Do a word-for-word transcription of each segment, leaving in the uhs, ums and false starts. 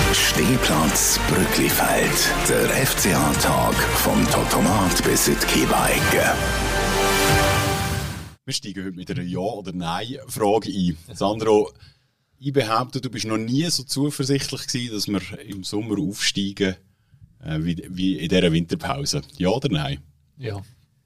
Stehplatz Brücklifeld. Der F C A-Tag vom Totomat bis in die Kiewa-Ecke. Wir steigen heute mit einer Ja- oder Nein-Frage ein. Sandro, ich behaupte, du bist noch nie so zuversichtlich gewesen, dass wir im Sommer aufsteigen äh, wie, wie in dieser Winterpause. Ja oder Nein? Ja.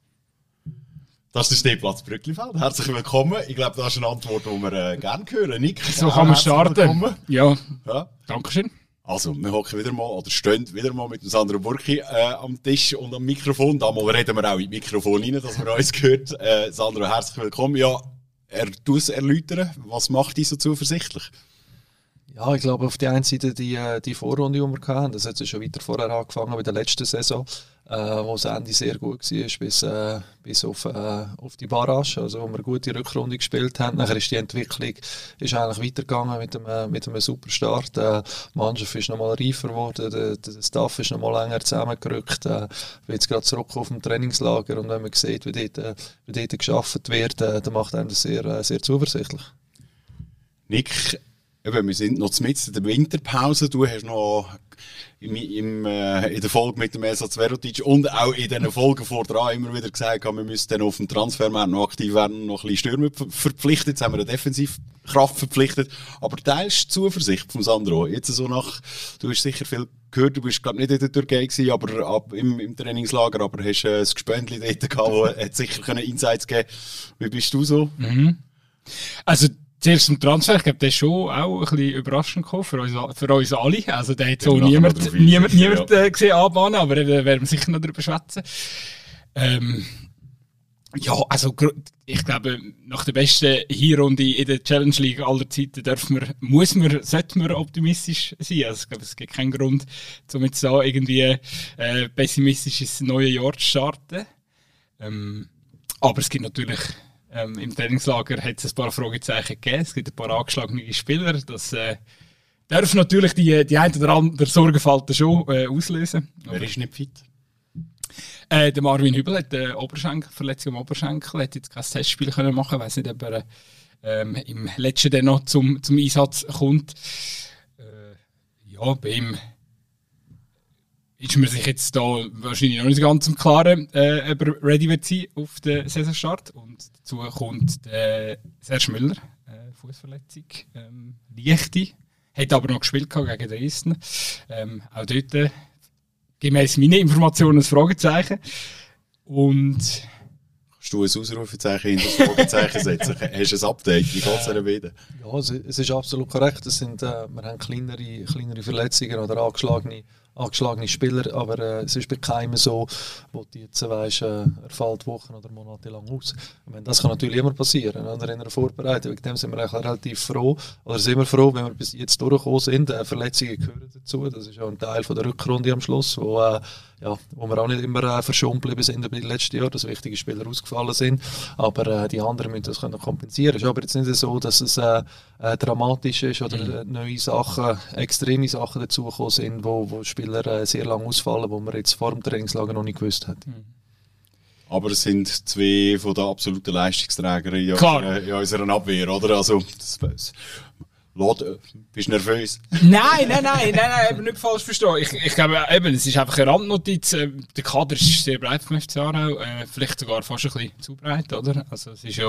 Das ist der Stehplatz Brücklifeld. Herzlich willkommen. Ich glaube, das ist eine Antwort, die wir äh, gerne hören. Nick, so kann man starten. Ja. Ja. Dankeschön. Also, wir hocken wieder mal, oder stehen wieder mal mit dem Sandro Burki äh, am Tisch und am Mikrofon. Da mal reden wir auch in das Mikrofon rein, dass man uns hört. Äh, Sandro, herzlich willkommen. Ja, er tut es erläutern. Was macht dich so zuversichtlich? Ja, ich glaube, auf der einen Seite die, die Vorrunde, die wir hatten, das hat ja schon weiter vorher angefangen bei der letzten Saison, äh, wo das Ende sehr gut war, bis, äh, bis auf, äh, auf die Barrage, also wo wir eine gute Rückrunde gespielt haben. Nachher ist die Entwicklung ist eigentlich weitergegangen mit einem, mit einem super Start. Äh, die Mannschaft ist nochmal reifer geworden, der, der Staff ist nochmal länger zusammengerückt. Äh, ich bin jetzt gerade zurück auf dem Trainingslager und wenn man sieht, wie dort, äh, wie dort gearbeitet wird, äh, dann macht einem das sehr, äh, sehr zuversichtlich. Nick, eben, wir sind noch mitten in der Winterpause. Du hast noch im, im, äh, in der Folge mit dem Esat Zverotic und auch in diesen Folgen vor dran immer wieder gesagt, wir müssen dann auf dem Transfermarkt noch aktiv werden und noch ein bisschen Stürmer verpflichtet. Jetzt haben wir eine Defensivkraft verpflichtet. Aber teilst du Zuversicht von Sandro? Jetzt so nach, du hast sicher viel gehört, du bist glaube nicht in der Türkei gewesen, aber ab, im, im Trainingslager, aber hast äh, ein Gespöntchen dort gehabt, wo hat sicher können Insights geben. Wie bist du so? Mhm. Also, zuerst zum Transfer, ich glaube, der ist schon auch ein bisschen überraschend gekommen für uns, für uns alle. Also, der hat so ja, niemand, niemand, niemand äh, gesehen anbahnen, aber da werden wir sicher noch darüber schwätzen. Ähm, ja, also, ich glaube, nach der besten Hinrunde in der Challenge League aller Zeiten dürfen wir, muss man, sollte man optimistisch sein. Also, ich glaube, es gibt keinen Grund, um jetzt da irgendwie äh, pessimistisch ins neue Jahr zu starten. Ähm, aber es gibt natürlich, Ähm, im Trainingslager hat es ein paar Fragezeichen gegeben. Es gibt ein paar angeschlagene Spieler. Das äh, darf natürlich die, die ein oder andere Sorgenfalten schon äh, auslösen. Wer ist nicht fit? Äh, der Marvin Hübel hat eine Oberschenkelverletzung am Oberschenkel, hat jetzt kein Testspiel können machen. Ich weiss nicht, ob er ähm, im letzten dann noch zum, zum Einsatz kommt. Äh, ja, bei ihm ist man sich jetzt da wahrscheinlich noch nicht ganz im Klaren, äh, ob er ready wird sein auf den Saisonstart. Und dazu kommt der Serge Müller, äh, Fußverletzung, ähm, leichte. Hat aber noch gespielt gegen Dresden. Ähm, auch dort, äh, gemäss meinen Informationen, ein Fragezeichen. Und kannst du ein Ausrufezeichen in das Fragezeichen setzen? Hast du ein Update? Wie geht es dir wieder? Ja, es, es ist absolut korrekt. Es sind, äh, wir haben kleinere, kleinere Verletzungen oder angeschlagene angeschlagene Spieler, aber äh, es ist bei keinem so, wo du jetzt weißt, äh, er fällt Wochen oder Monate lang aus. Ich meine, das kann natürlich immer passieren, oder in einer Vorbereitung. Wegen dem sind wir eigentlich relativ froh, oder sind wir froh, wenn wir bis jetzt durchgekommen sind. Äh, Verletzungen gehören dazu, das ist ja ein Teil von der Rückrunde am Schluss, wo, äh, ja, wo wir auch nicht immer äh, verschont geblieben sind wie letztes Jahr, dass wichtige Spieler ausgefallen sind, aber äh, die anderen müssen das können kompensieren. Es ist aber jetzt nicht so, dass es äh, äh, dramatisch ist oder mhm. neue Sachen, extreme Sachen dazugekommen sind, wo, wo Spieler äh, sehr lange ausfallen, wo man jetzt vor dem Trainingslager noch nicht gewusst hat. Mhm. Aber es sind zwei von den absoluten Leistungsträgern in unserer, in unserer Abwehr, oder? Also, das, das, bist du nervös? Nein, nein, nein, nein, nein, eben nicht falsch verstehen. Ich, ich glaube, eben, es ist einfach eine Randnotiz. Der Kader ist sehr breit vom F C Aarau, äh, vielleicht sogar fast ein bisschen zu breit, oder? Also, es ist ja,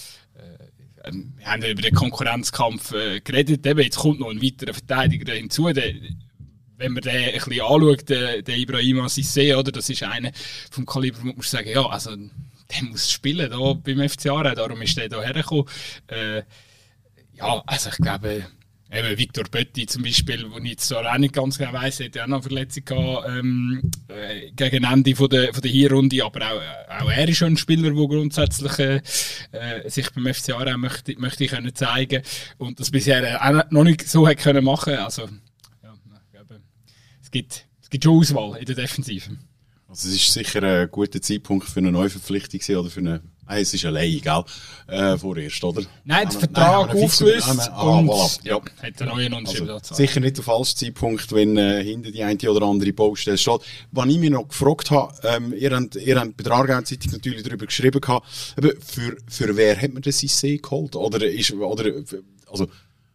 äh, wir haben ja über den Konkurrenzkampf äh, geredet. Eben, jetzt kommt noch ein weiterer Verteidiger hinzu. Der, wenn man den ein bisschen anschaut, den, den Ibrahima Cissé, oder? Das ist einer vom Kaliber, wo man sagen, ja, also, der muss spielen da beim F C Aarau, darum ist der da hergekommen. Äh, Ja, also ich glaube, eben Victor Bötti zum Beispiel, wo ich jetzt auch nicht ganz genau weiss, hat ja auch noch eine Verletzung gehabt, ähm, äh, gegen Ende von der, von der Hinrunde, aber auch, auch er ist schon ein Spieler, der grundsätzlich äh, äh, sich beim F C Aarau möchte, möchte können zeigen und das bisher auch noch nicht so hat können machen. Also ja, ich glaube, es gibt, es gibt schon Auswahl in der Defensive. Also es ist sicher ein guter Zeitpunkt für eine Neuverpflichtung oder für eine. Nein, es ist allein, gell? Äh, vorerst, oder? Nein, der Vertrag Nein, aufgelöst ah, und voilà. Ja. hat einen neuen unterschrieben. Also, sicher nicht der falsche Zeitpunkt, wenn äh, hinter die eine oder andere Baustelle steht. Was ich mich noch gefragt habe, ähm, ihr habt, ihr habt bei der Aargau-Zeitung natürlich darüber geschrieben gehabt, eben, für, für wer hat man das Cissé geholt? Oder ist, oder, also,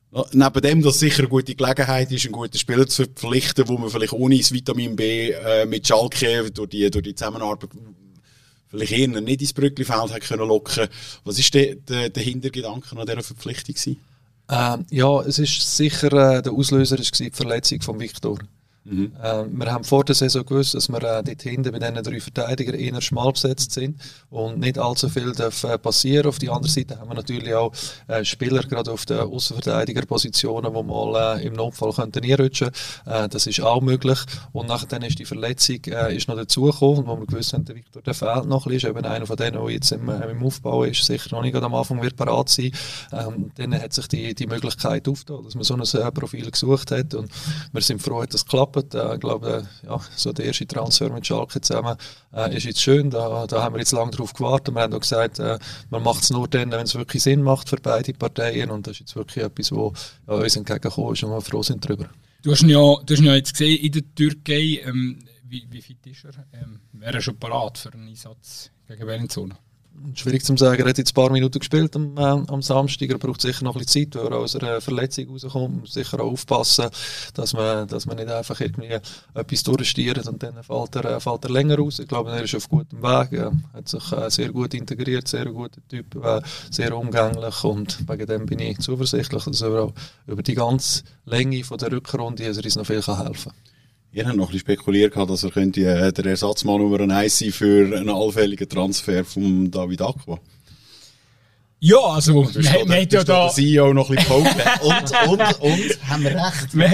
Neben dem, dass es sicher eine gute Gelegenheit ist, einen guten Spieler zu verpflichten, wo man vielleicht ohne das Vitamin B äh, mit Schalke durch die, durch die Zusammenarbeit vielleicht eher nicht ins Brücklifeld hat können locken. Was war der, der, der Hintergedanke an dieser Verpflichtung gewesen? Ähm, ja, es ist sicher äh, der Auslöser ist die Verletzung von Victor. Mhm. Äh, wir haben vor der Saison gewusst, dass wir äh, dort hinten bei diesen drei Verteidigern eher schmal besetzt sind und nicht allzu viel darf, äh, passieren. Auf der anderen Seite haben wir natürlich auch äh, Spieler, gerade auf den Außenverteidigerpositionen, die mal äh, im Notfall könnten einrutschen könnten. Äh, das ist auch möglich. Und nachher ist die Verletzung äh, ist noch dazugekommen, wo wir gewusst haben, der Victor der fehlt noch ein bisschen. Ist eben einer von denen, der jetzt im, äh, im Aufbau ist, sicher noch nicht am Anfang wird parat sein. Ähm, dann hat sich die, die Möglichkeit aufgetan, dass man so ein äh, Profil gesucht hat und wir sind froh, dass es klappt. Ich äh, glaube, äh, ja, so der erste Transfer mit Schalke zusammen äh, ist jetzt schön. Da, da haben wir jetzt lange drauf gewartet. Wir haben auch gesagt, äh, man macht es nur dann, wenn es wirklich Sinn macht für beide Parteien. Und das ist jetzt wirklich etwas, was ja, uns entgegengekommen ist und wir froh sind darüber. Du hast ihn ja, du hast ihn ja jetzt gesehen in der Türkei. Ähm, wie, wie fit ist er? Ähm, wäre er schon parat für einen Einsatz gegen Bellinzona? Schwierig zu sagen, er hat jetzt ein paar Minuten gespielt am, äh, am Samstag, er braucht sicher noch ein bisschen Zeit, weil er aus einer Verletzung rauskommt. Man muss sicher auch aufpassen, dass man, dass man nicht einfach irgendwie etwas durchstiert und dann fällt er, äh, fällt er länger raus. Ich glaube, er ist auf gutem Weg, er hat sich äh, sehr gut integriert, sehr guter Typ, äh, sehr umgänglich und wegen dem bin ich zuversichtlich, dass er auch über die ganze Länge von der Rückrunde also uns noch viel kann helfen kann. Ihr habt noch ein bisschen spekuliert, dass er könnte, äh, der Ersatzmann Nummer eins sein für einen allfälligen Transfer von David Acquah. Ja, also, wir haben ja da... der C E O noch ein bisschen gefolgt. und, und, und, haben wir recht. Wir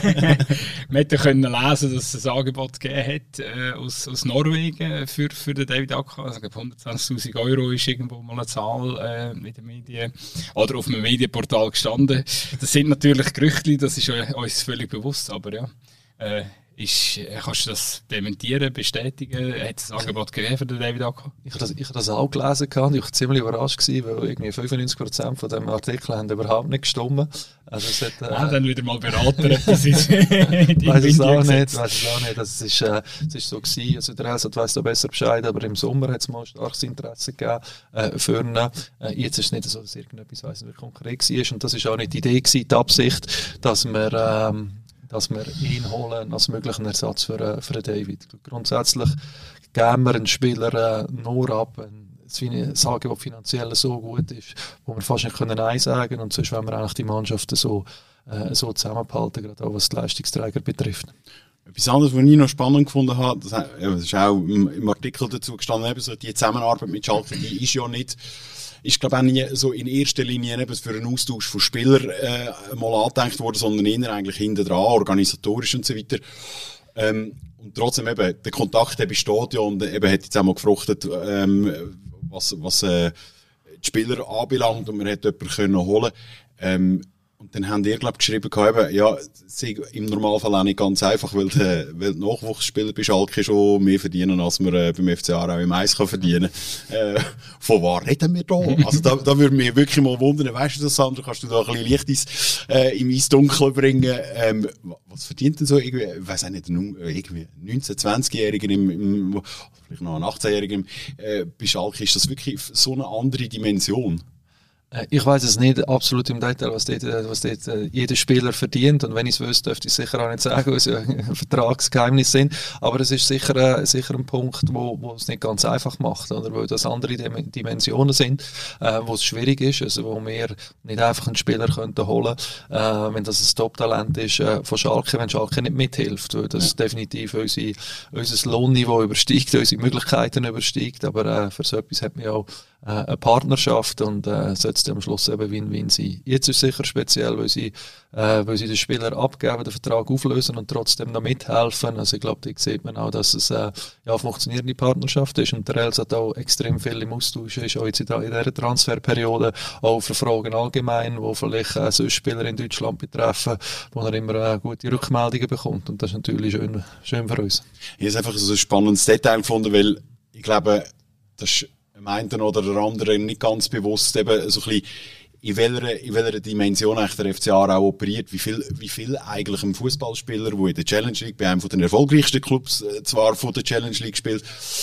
hätten können lesen, dass es ein Angebot gegeben hat äh, aus, aus Norwegen für, für den David Acquah. Also, ich glaube, hundertzwanzigtausend Euro ist irgendwo mal eine Zahl äh, in den Medien oder auf einem Medienportal gestanden. Das sind natürlich Gerüchte, das ist uns völlig bewusst, aber ja. Äh, ist, kannst du das dementieren, bestätigen? Hat es ein Angebot gegeben für den David Acquah? Ich habe das, ich hab das auch gelesen und ich war ziemlich überrascht, gewesen, weil irgendwie fünfundneunzig Prozent von dem Artikel haben überhaupt nicht gestimmt. Also es hat, äh, ah, dann wieder mal Berater etwas in die Weiß es auch nicht, weiß es auch nicht. Also es ist, äh, es ist so gewesen, also der Elsat weiss da besser Bescheid, aber im Sommer hat es mal starkes Interesse gegeben äh, für ihn. Äh, jetzt ist es nicht so, dass irgendetwas weiss nicht konkret war und das war auch nicht die Idee gewesen, die Absicht, dass wir ähm, dass wir ihn holen als möglichen Ersatz für, für David. Grundsätzlich geben wir einen Spieler äh, nur ab, wenn das Angebot finanziell so gut ist, wo wir fast nicht können Nein sagen können und sonst wollen wir eigentlich die Mannschaft so, äh, so zusammenhalten, gerade auch was die Leistungsträger betrifft. Etwas anderes, was ich noch spannend gefunden habe, das, das ist auch im, im Artikel dazu gestanden, eben so die Zusammenarbeit mit Schalke, die ist ja nicht ist, glaube ich, auch nie so in erster Linie eben für einen Austausch von Spielern äh, mal angedenkt worden, sondern eher eigentlich hinten dran, organisatorisch und so weiter. Ähm, und trotzdem eben, der Kontakt der besteht ja und eben hat jetzt auch mal gefruchtet, ähm, was, was äh, die Spieler anbelangt und man hätte jemanden können holen. Ähm, und dann haben die, glaube ich, geschrieben, eben, ja, es ist im Normalfall auch nicht ganz einfach, weil die, weil die Nachwuchsspieler bei Schalke schon mehr verdienen, als man äh, beim F C Aarau im Eis kann verdienen. Äh, von was reden wir da? Also da, da würde mich wirklich mal wundern, weißt du das, Sandra, kannst du da ein bisschen Licht ins, äh, im Eisdunkel bringen? Ähm, was verdient denn so irgendwie, ich weiss auch nicht, irgendwie neunzehn-, zwanzigjährigen im, im, vielleicht noch ein achtzehnjährigen äh, bei Schalke, ist das wirklich so eine andere Dimension? Ich weiß es nicht absolut im Detail, was dort, was dort äh, jeder Spieler verdient. Und wenn ich es wüsste, dürfte ich es sicher auch nicht sagen, weil es ja Vertragsgeheimnisse sind. Aber es ist sicher, äh, sicher ein Punkt, wo, wo es nicht ganz einfach macht, oder? Weil das andere Dimensionen sind, äh, wo es schwierig ist, also wo wir nicht einfach einen Spieler könnten holen, äh, wenn das ein Top-Talent ist äh, von Schalke, wenn Schalke nicht mithilft, weil das ja. definitiv unsere, unser Lohnniveau übersteigt, unsere Möglichkeiten übersteigt. Aber äh, für so etwas hat man ja auch äh, eine Partnerschaft und äh, sollte am Schluss eben Win-Win sein. Jetzt ist es sicher speziell, weil sie, äh, weil sie den Spieler abgeben, den Vertrag auflösen und trotzdem noch mithelfen. Also ich glaube, da sieht man auch, dass es äh, ja, eine funktionierende Partnerschaft ist und der Els hat auch extrem viel im Austausch, ist auch jetzt in dieser Transferperiode auch für Fragen allgemein, die vielleicht äh, sonst Spieler in Deutschland betreffen, wo er immer äh, gute Rückmeldungen bekommt und das ist natürlich schön, schön für uns. Ich habe es einfach so ein spannendes Detail gefunden, weil ich glaube, das ist dem einen oder der anderen nicht ganz bewusst, eben so ein bisschen, in welcher, in welcher Dimension eigentlich der F C Aarau operiert, wie viel, wie viel eigentlich ein Fußballspieler, der in der Challenge League, bei einem von den erfolgreichsten Clubs zwar von der Challenge League spielt,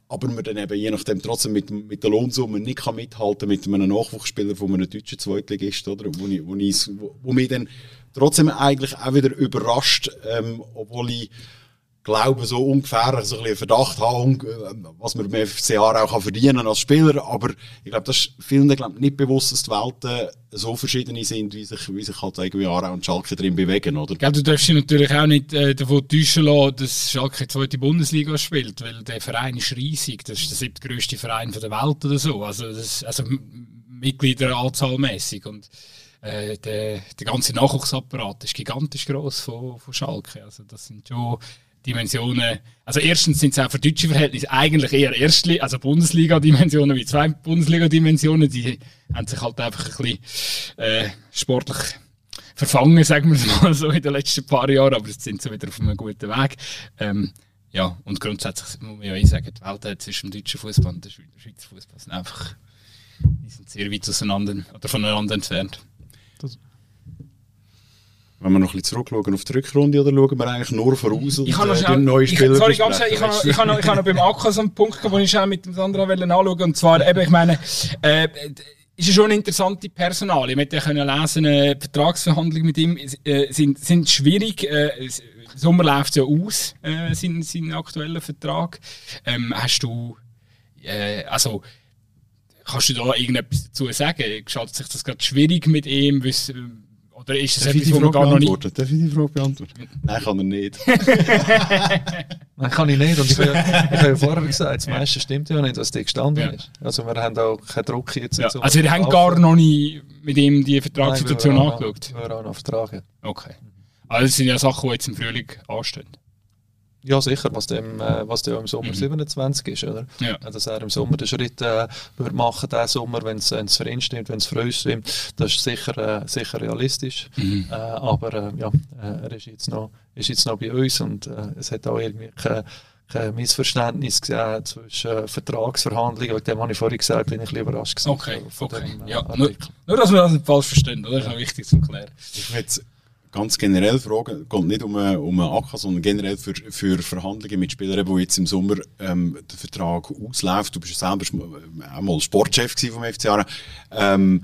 aber man dann eben je nachdem trotzdem mit, mit der Lohnsumme nicht kann mithalten mit einem Nachwuchsspieler von einem deutschen Zweitligist, oder? Wo, ich, wo, ich, wo, wo mich dann trotzdem eigentlich auch wieder überrascht, ähm, obwohl ich glaube, so ungefähr so ein bisschen Verdacht haben, was man beim F C A auch verdienen als Spieler, aber ich glaube, das ist vielen glaub, nicht bewusst, dass die Welten so verschieden sind, wie sich, wie sich halt irgendwie Aarau und Schalke drin bewegen, oder? Ja, du darfst dich natürlich auch nicht äh, davon täuschen lassen, dass Schalke die zweite Bundesliga spielt, weil der Verein ist riesig, das ist der siebtgrößte Verein der Welt oder so, also, das, also Mitgliederanzahlmäßig und äh, der, der ganze Nachwuchsapparat ist gigantisch gross von, von Schalke, also das sind schon Dimensionen, also erstens sind es auch für deutsche Verhältnisse eigentlich eher Erstli- also Bundesliga-Dimensionen wie zwei Bundesliga-Dimensionen, die haben sich halt einfach ein bisschen äh, sportlich verfangen, sagen wir es mal so, in den letzten paar Jahren, aber jetzt sind sie wieder auf einem guten Weg. Ähm, ja, und grundsätzlich muss man ja eh sagen, die Welt zwischen dem deutschen Fußball und dem Schweizer Fußball sind einfach, die sind sehr weit auseinander oder voneinander entfernt. Das Wenn wir noch ein bisschen zurückschauen auf die Rückrunde, oder schauen wir eigentlich nur voraus und ich kann noch äh, schnell, die neuen ich, Spieler sorry, ganz besprechen? schnell, ich habe ich habe noch, ich habe noch beim Akka so einen Punkt gehabt, den ich schon mit dem Sandra anschauen, und zwar eben, ich meine, äh, ist ja schon eine interessante Personalie. Wir hätten ja lesen, äh, Vertragsverhandlungen mit ihm äh, sind, sind schwierig. Äh, Sommer läuft ja aus, äh, sein, sein aktueller Vertrag. Ähm, hast du, äh, also, kannst du da irgendetwas dazu sagen? Gestaltet sich das gerade schwierig mit ihm? Wiss, oder ist das Darf etwas, ich die wo man Frage gar noch nicht... beantworten? Darf ich die Frage beantworten? Nein, kann er nicht. Nein, kann ich nicht. Und ich, ich habe ja vorher gesagt, das meiste stimmt ja nicht, was da gestanden Ja. ist. Also wir haben auch keinen Druck jetzt. Ja, so also wir haben gar noch nicht mit ihm die Vertragssituation Nein, wir angeschaut? Wir haben auch noch Vertragen. Okay. Also das sind ja Sachen, die jetzt im Frühling anstehen. Ja, sicher, was dem, äh, was der im Sommer Mhm. siebenundzwanzig ist, oder? Ja. Äh, Dass er im Sommer den Schritt äh, würde machen, diesen Sommer, wenn es für ihn stimmt, wenn es für uns stimmt, das ist sicher, äh, sicher realistisch. Mhm. Äh, aber äh, ja, äh, er ist jetzt, noch, ist jetzt noch bei uns und äh, es hat auch irgendwie kein, kein Missverständnis gegeben zwischen äh, Vertragsverhandlungen, wegen dem habe ich vorhin gesagt, bin ich ein bisschen überrascht gewesen Okay, von okay. dem, äh, Ja, nur, Artikel. nur, dass wir das nicht falsch verstehen, oder? Das ist noch wichtig zu klären. Ich will jetzt ganz generell fragen, es geht nicht um einen um eine A K, sondern generell für, für Verhandlungen mit Spielern, die jetzt im Sommer ähm, der Vertrag ausläuft. Du bist ja selber auch mal Sportchef vom F C Aarau. Ähm,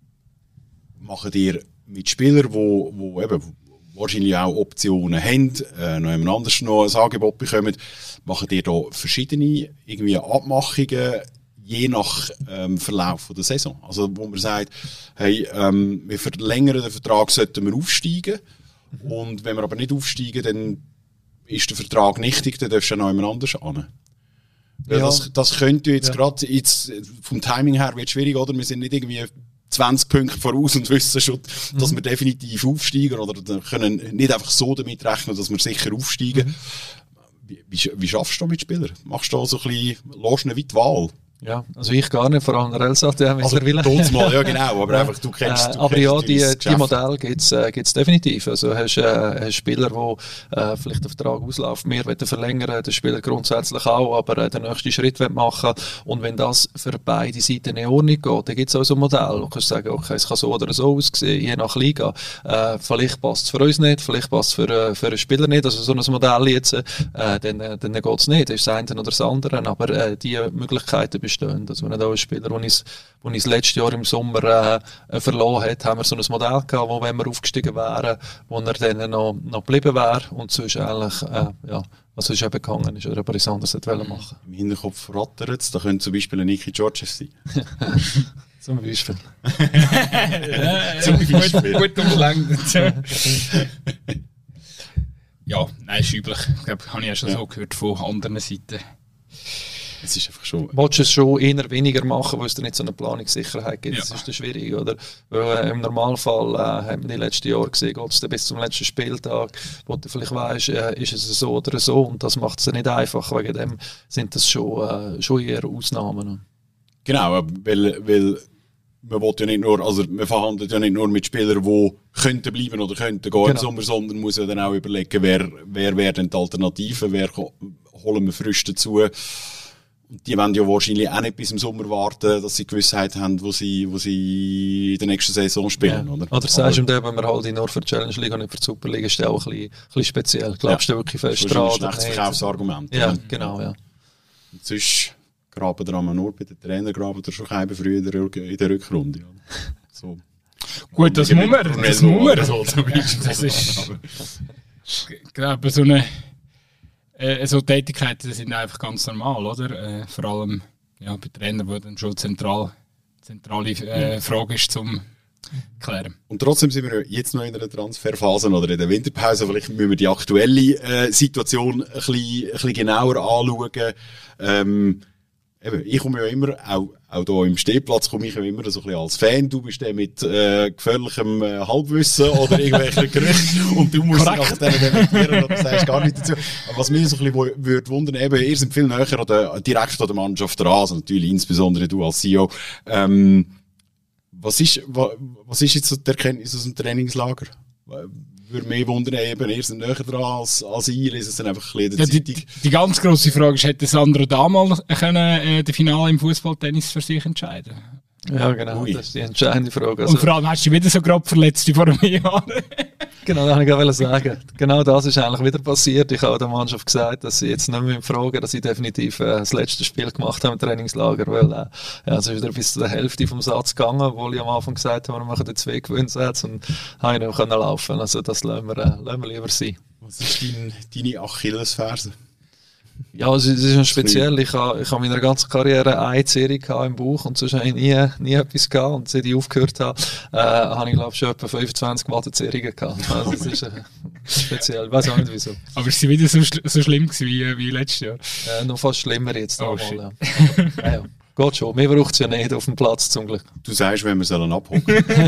machen dir mit Spielern, die wo, wo eben wahrscheinlich auch Optionen haben, äh, noch jemand anderes noch ein Angebot bekommen, machen dir da verschiedene irgendwie Abmachungen, je nach ähm, Verlauf der Saison. Also wo man sagt, hey, ähm, wir verlängern den Vertrag, sollten wir aufsteigen. Mhm. Und wenn wir aber nicht aufsteigen, dann ist der Vertrag nichtig, dann darfst du ja noch jemand anders an. Ja. Das, das könnte jetzt ja. gerade jetzt vom Timing her wird schwierig, oder? Wir sind nicht irgendwie zwanzig Punkte voraus und wissen schon, mhm. dass wir definitiv aufsteigen oder können nicht einfach so damit rechnen, dass wir sicher aufsteigen. Mhm. Wie, wie, wie schaffst du da mit Spielern? Machst du da so ein bisschen, lässt du wie die Wahl? Ja, also ich gar nicht, vor allem der Elsat, ja, also mal, ja genau, aber einfach du kennst, äh, du aber kennst ja, die, die die Modelle gibt es äh, definitiv. Also hast äh, hast Spieler, die äh, vielleicht den Vertrag auslaufen, wir wollen verlängern, der Spieler grundsätzlich auch, aber äh, den nächsten Schritt machen und wenn das für beide Seiten in Ordnung geht, dann gibt es auch so ein Modell. Du kannst sagen, okay, es kann so oder so aussehen, je nach Liga. Äh, vielleicht passt es für uns nicht, vielleicht passt es für, äh, für einen Spieler nicht, also so ein Modell jetzt, äh, dann, äh, dann geht es nicht, das ist das eine oder das andere, aber äh, die Möglichkeiten bestehen. Also wenn da ein Spieler, den ich das letztes Jahr im Sommer äh, verloren hat, haben wir so ein Modell gehabt, wo wenn wir aufgestiegen wären, wo er dann noch, noch geblieben wäre und sonst eigentlich, äh, ja, was ist eben gegangen ist oder etwas anderes hätte wollen machen. Im Hinterkopf rattert es, da könnte zum Beispiel ein Niki Georges sein. Zum Beispiel. ja, zum Beispiel. Gut, gut umschlägt. Ja, nein, ist üblich. Ich glaube, habe ich ja schon ja. so gehört von anderen Seiten. Es ist einfach schon... Willst du es schon eher weniger machen, weil es dir nicht so eine Planungssicherheit gibt? Ja. Das ist dann schwierig, oder? Weil, äh, im Normalfall äh, haben wir die letzten Jahre gesehen, geht es dann bis zum letzten Spieltag, wo du vielleicht weißt, äh, ist es so oder so, und das macht es nicht einfach. Wegen dem sind das schon, äh, schon eher Ausnahmen. Genau, weil, weil man will ja nicht nur, also man verhandelt ja nicht nur mit Spielern, die könnten bleiben oder könnten gehen genau. im Sommer, sondern muss ja dann auch überlegen, wer, wer wäre denn die Alternative, wer holen wir frisch dazu. Die wollen ja wahrscheinlich auch nicht bis im Sommer warten, dass sie Gewissheit haben, wo sie, wo sie in der nächsten Saison spielen. Ja. Oder, oder sagst du, wenn wir halt nur für die Challenge League und nicht für die Superliga, ist das auch ein bisschen, ein bisschen speziell. Glaubst ja. du wirklich fest dran? Das ist ein schlechtes Verkaufsargument. Ja, oder? Genau, ja. Und sonst graben wir nur bei den Trainer, graben wir schon ein früh in der, in der Rückrunde. Ja. So. Gut, das muss man. Das muss man. Das ist, ich glaube, so eine äh, so Tätigkeiten sind einfach ganz normal, oder? Äh, vor allem ja, bei Trainern, wo dann schon zentral, zentrale äh, Frage ist zum klären. Und trotzdem sind wir jetzt noch in einer Transferphase oder in der Winterpause. Vielleicht müssen wir die aktuelle äh, Situation ein bisschen, ein bisschen genauer anschauen. Ähm, Eben, ich komme ja immer, auch, auch hier im Stehplatz komme ich ja immer so ein bisschen als Fan. Du bist der mit äh, gefährlichem äh, Halbwissen oder irgendwelchen Gerüchten und du musst nachher dann dementieren oder sagst gar nicht dazu. Aber was mich so ein bisschen würde wundern, eben, ihr seid viel näher an der, direkt an der Mannschaft dran, also natürlich insbesondere du als C E O. Ähm, was ist, wa, was ist jetzt so die Erkenntnis aus dem Trainingslager? Würde mich wundern, eben, ihr seid näher dran als, als ich, lese es dann einfach ein bisschen in der ja, die, die, die ganz grosse Frage ist, hätte Sandro damals können, äh, das Finale im Fußballtennis für sich entscheiden? Ja, genau, Ui. Das ist die entscheidende Frage. Also, und vor allem hast du dich wieder so grob verletzt wie vor einem Jahr. Genau, das wollte ich sagen. Genau das ist eigentlich wieder passiert. Ich habe der Mannschaft gesagt, dass sie jetzt nicht mehr fragen, dass sie definitiv äh, das letzte Spiel gemacht haben im Trainingslager, weil äh, ja, es ist wieder bis zur Hälfte vom Satz gegangen, obwohl ich am Anfang gesagt habe, wir machen den zwei Gewinnsätze und habe ich nicht mehr laufen. Also das lassen wir, äh, lassen wir lieber sein. Was ist dein, deine Achillesferse? Ja, es ist schon speziell. Ich habe, ich habe in meiner ganzen Karriere eine Serie im Bauch und sonst habe ich nie, nie etwas gehabt. Und seit ich aufgehört habe, äh, habe ich, glaube ich, schon etwa fünfundzwanzig Wattenserien gehabt. Also, das ist äh, speziell. Ich weiß auch nicht wieso. Aber es war wieder so, schl- so schlimm gewesen wie, wie letztes Jahr? Äh, noch fast schlimmer jetzt. Oh, mal, ja. ja, ja. Geht schon. Mir braucht es ja nicht auf dem Platz, zum Glück. Du sagst, wenn wir sollen abhocken.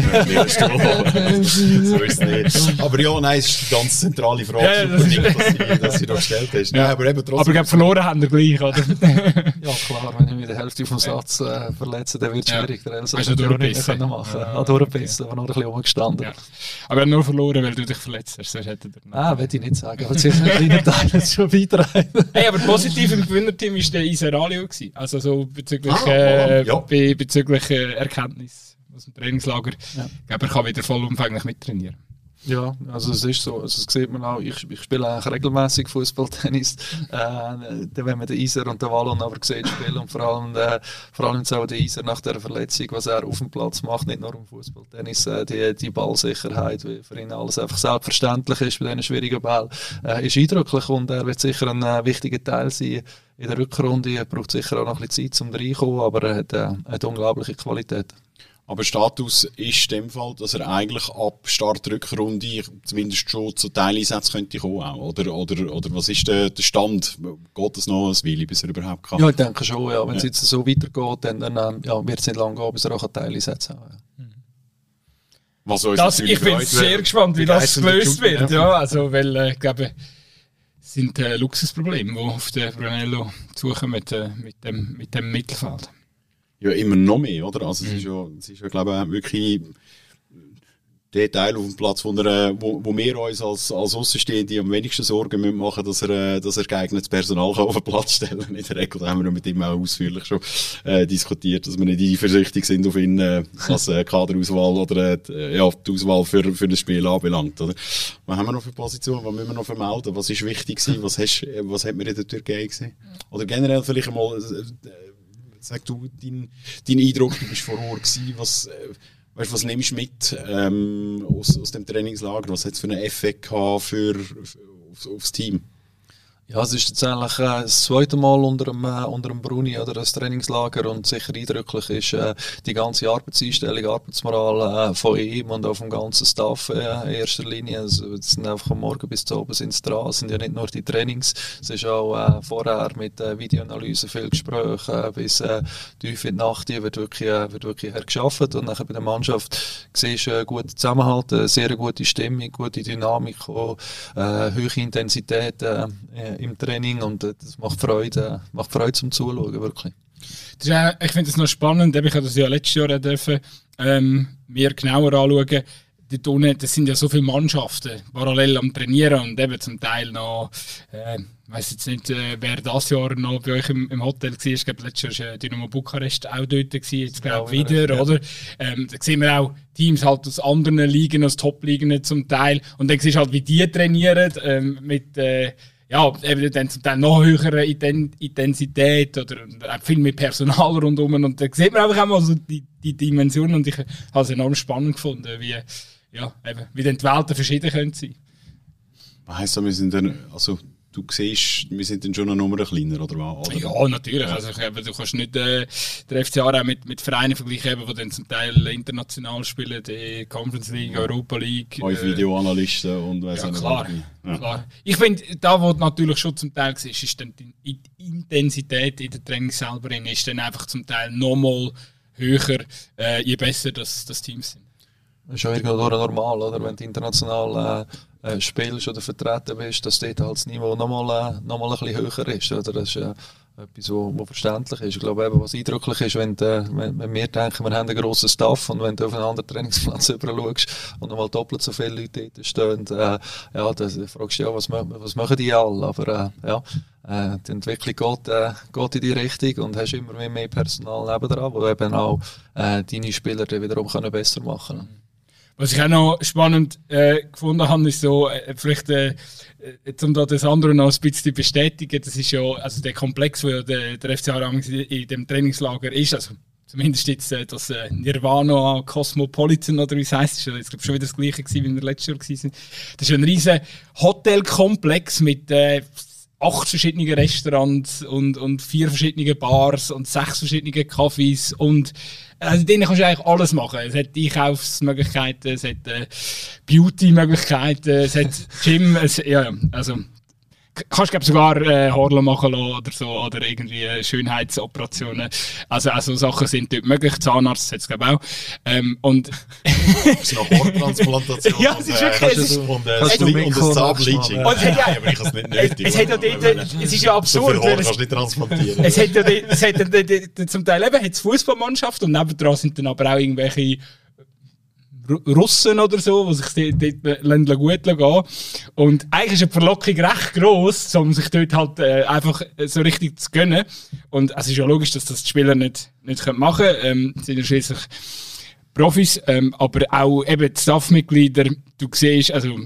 So ist es nicht. Aber ja, nein, es ist die ganz zentrale Frage, ja, das nicht, dass sie, dass sie da gestellt hast. Nein, ja. aber eben trotzdem. Aber ich glaube, verloren haben wir gleich, oder? Ja, klar, wenn ich mich die Hälfte vom Satz äh, verletze, dann wird es schwierig. Ja. Der Hast du durchgebissen? machen. Ja, ja, durchgebissen, aber noch ein bisschen rumgestanden. Ja. Aber er hat nur verloren, weil du dich verletzt hast. Sonst hätte er ah, will ich nicht sagen. Aber zuerst einen kleinen Teil jetzt schon weiter rein. Hey, aber positiv im Gewinnerteam war der Iseralio. Also so bezüglich, ah, äh, ja. be- bezüglich äh, Erkenntnis aus dem Trainingslager. Ja. Ich glaube, er kann wieder vollumfänglich mittrainieren. Ja, also es ist so, also das sieht man auch, ich, ich spiele eigentlich regelmäßig Fußballtennis, äh, wenn man den Iser und den Wallon aber sieht spielen und vor allem, äh, vor allem auch den Iser nach der Verletzung, was er auf dem Platz macht, nicht nur im Fußballtennis, äh, die, die Ballsicherheit, wie für ihn alles einfach selbstverständlich ist bei diesen schwierigen Bällen, äh, ist eindrücklich und er wird sicher ein äh, wichtiger Teil sein in der Rückrunde. Er braucht sicher auch noch ein bisschen Zeit, um reinzukommen, aber er hat, äh, hat unglaubliche Qualität. Aber Status ist in dem Fall, dass er eigentlich ab Start Rückrunde zumindest schon zu Teileinsätzen könnte kommen auch. Oder, oder, oder was ist der, der Stand? Geht das noch ein Weile, bis er überhaupt kann? Ja, ich denke schon, ja. Wenn ja. es jetzt so weitergeht, dann, dann ja, wird es nicht lange gehen, bis er auch Teileinsätze hat. Ja. Was uns das, ich bin sehr gespannt, wie das gelöst wird. Ja, also, weil äh, ich glaube, es sind äh, Luxusprobleme, die auf den Brunello suchen mit, äh, mit, dem, mit dem Mittelfeld. Ja, immer noch mehr, oder? Also, mhm. es ist ja, es ist ja, glaube ich, wirklich der Teil auf dem Platz, wo, er, wo, wo wir uns als, als Aussenstehende am wenigsten Sorgen müssen machen, dass er, dass er geeignetes Personal kann auf den Platz stellen kann. In der Regel haben wir mit ihm auch ausführlich schon äh, diskutiert, dass wir nicht eifersüchtig sind auf ihn, äh, was äh, Kaderauswahl oder äh, ja, die Auswahl für, für das Spiel anbelangt, oder? Was haben wir noch für Positionen? Was müssen wir noch vermelden? Was ist wichtig gewesen? Was, hast, was hat man in der Türkei gesehen? Oder generell vielleicht einmal, äh, sag du, dein, dein Eindruck, du bist vor Ort gewesen, was, weißt, was nimmst du mit ähm, aus, aus dem Trainingslager? Was hat es für einen Effekt gehabt für, für, auf, aufs Team? Ja, es ist jetzt eigentlich äh, das zweite Mal unter dem, äh, unter dem Bruni oder das Trainingslager und sicher eindrücklich ist äh, die ganze Arbeitseinstellung, Arbeitsmoral äh, von ihm und auch vom ganzen Staff äh, in erster Linie. Also, es sind einfach am Morgen bis zu oben sind sie dran. Es sind ja nicht nur die Trainings, es ist auch äh, vorher mit äh, Videoanalyse viel Gespräche äh, bis äh, tief in die Nacht, die wird wirklich, äh, wird wirklich hergeschafft und nachher bei der Mannschaft siehst du äh, guten Zusammenhalt, äh, sehr gute Stimmung, gute Dynamik, auch, äh, hohe Intensität äh, im Training und äh, das macht Freude, äh, macht Freude zum Zuschauen, wirklich. Das ist, äh, ich finde es noch spannend, ich habe das ja letztes Jahr dürfen, ähm, mir genauer anschauen. Dort unten, das sind ja so viele Mannschaften parallel am Trainieren und eben zum Teil noch, äh, ich weiss jetzt nicht, äh, wer das Jahr noch bei euch im, im Hotel war. Ich glaube, letztes Jahr war Dynamo Bukarest auch dort, gewesen, jetzt glaube ich wieder, ja. Oder? Ähm, da sehen wir auch Teams halt aus anderen Ligen, aus Top-Ligen zum Teil. Und dann siehst du halt, wie die trainieren, ähm, mit, äh, ja, eben dann zum Teil noch höhere Intensität oder viel mehr Personal rundherum. Und da sieht man einfach auch mal so die, die Dimensionen und ich habe es enorm spannend gefunden, wie, ja, eben, wie dann die Welten verschieden können sein. Was heisst das, wir sind dann, also du siehst, wir sind dann schon eine Nummer kleiner, oder was? Oder? Ja, natürlich. Also, eben, du kannst nicht äh, den F C A auch mit, mit Vereinen vergleichen, die dann zum Teil international spielen, die Conference League, Europa League. Fünf äh, Videoanalysten und weiss ja, nicht. klar, Ja. klar. Ich finde, da wo natürlich schon zum Teil war, ist dann die Intensität in der Training selber in, ist dann einfach zum Teil nochmal höher, äh, je besser das, das Teams sind. Das ist ja irgendwo normal, oder? Wenn du international äh, äh, spielst oder vertreten bist, dass dort halt das Niveau nochmal äh, noch mal ein bisschen höher ist. Oder? Das ist äh, etwas, was verständlich ist. Ich glaube, eben, was eindrücklich ist, wenn, äh, wenn, wenn wir denken, wir haben einen grossen Staff und wenn du auf einen anderen Trainingsplatz rüber schaust und nochmal doppelt so viele Leute dort stehen, äh, ja, dann fragst du ja, was, was machen die alle? Aber äh, ja, äh, die Entwicklung geht, äh, geht in die Richtung und hast immer mehr, mehr Personal nebendran, wo eben auch äh, deine Spieler dann wiederum können besser machen können. Was ich auch noch spannend äh, gefunden habe, ist so, äh, vielleicht, äh, um da das andere noch ein bisschen zu bestätigen, das ist ja, also der Komplex, wo ja der, der F C A in dem Trainingslager ist, also zumindest jetzt äh, das äh, Nirvana Cosmopolitan oder wie es heisst, ist ja jetzt glaub, schon wieder das gleiche gewesen, wie wir letztes Jahr gewesen sind. Das ist ja ein riesen Hotelkomplex mit äh, acht verschiedenen Restaurants und, und vier verschiedenen Bars und sechs verschiedenen Cafés und also denen kannst du eigentlich alles machen. Es hat Einkaufsmöglichkeiten, es hat äh, Beauty-Möglichkeiten, es hat Gym, es, ja, also kannst du sogar äh, Haare machen lassen oder so oder irgendwie äh, Schönheitsoperationen. Also, also Sachen sind dort möglich. Zahnarzt hat es glaube ich auch. Ähm, und es ist noch Haartransplantation. Ja, es ist wirklich. Es ist, und ein Zahnbleaching. Und es hat ja, aber ich habe es nicht nötig. Es, hat ja dort, es ist ja absurd. So viel Haar kannst du nicht transplantieren. Es hat ja dort, es hat ja dort, zum Teil eben hat's Fußballmannschaft und nebendran sind dann aber auch irgendwelche Russen oder so, die sich dort, dort gut gehen. Und eigentlich ist die Verlockung recht gross, um sich dort halt äh, einfach so richtig zu gönnen. Und es ist ja logisch, dass das die Spieler nicht, nicht machen können. Ähm, sind ja schliesslich Profis, ähm, aber auch eben die Staffmitglieder, du siehst, also